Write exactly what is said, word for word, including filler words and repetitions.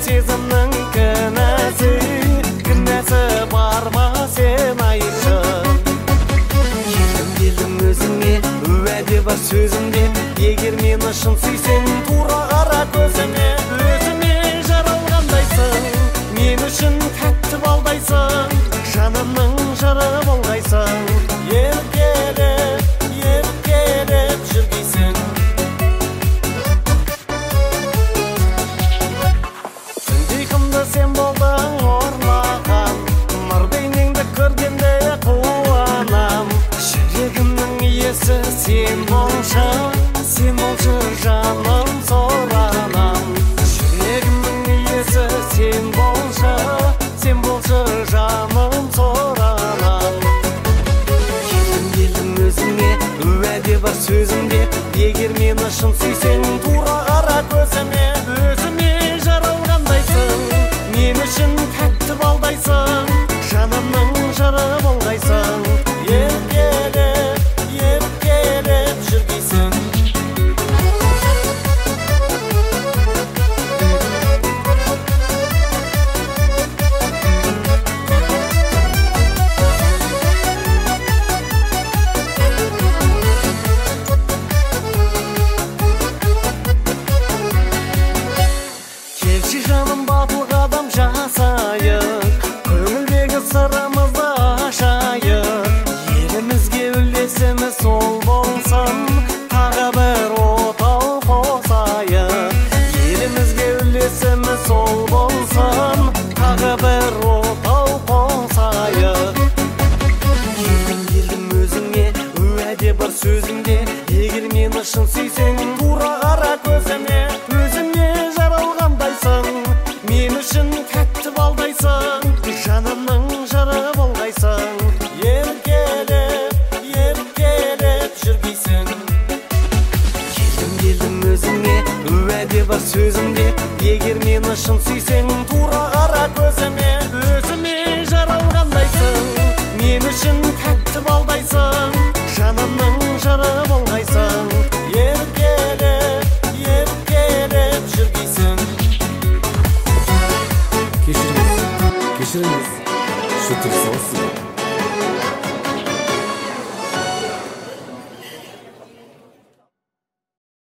сезімнің кінәсі, кінәсі бар ма сен айтшы. Келдім келдім өзіңе, уәде бар сөзімде, егер мені шын сүйсең тура қара көзіме. Өзіме жаралғандайсың, мен үшін тәтті балдайсың, жанымның жыры болғайсың. Еркелеп, еркелеп жүргейсің. Түндей қымды сен болдың орнаған, нұр бейнеңді көргенде қуанам. Жүрегімнің иесі сен болшы, сен болшы жаным соранам. Жүрегімнің иесі сен болшы, сен болшы жаным соранам. Келдім келдім өзіңе, уәде бар сөзімде, егер мені шын сүйсең тура қара көзіме. Өзіме жаралғандайсың, мен үшін тәтті балдайсың, жанымның жыры болғайсың. Еркелеп, еркелеп жүргейсің. Келші жаным батыл қадам жасайық, көңілдегі сырымызды ашайық. Елімізге үлесіміз сол болсын, тағы бір отау қосайық. Елімізге үлесіміз сол болсын, тағы бір отау қосайық. Келдім келдім өзіңе, уәде бар сөзімде, егер мені шын сүйсең тура қара көзіме. Өзіме жаралғандайсың, мен үшін тәтті балдайсың, жанымның жыры болғайсың. Еркелеп, еркелеп жүргейсің. Келдім келдім өзіңе, уәде бар сөзімде, егер мені шын сүйсең тура қара көзіме. Өзіме жаралғандайсың, мен үшін тәтті балдайсың, жанымның жыры болғайсың. Еркелеп, еркелеп жүргейсің. Кешіріңіз, кешіріңіз, шүтір соғысы.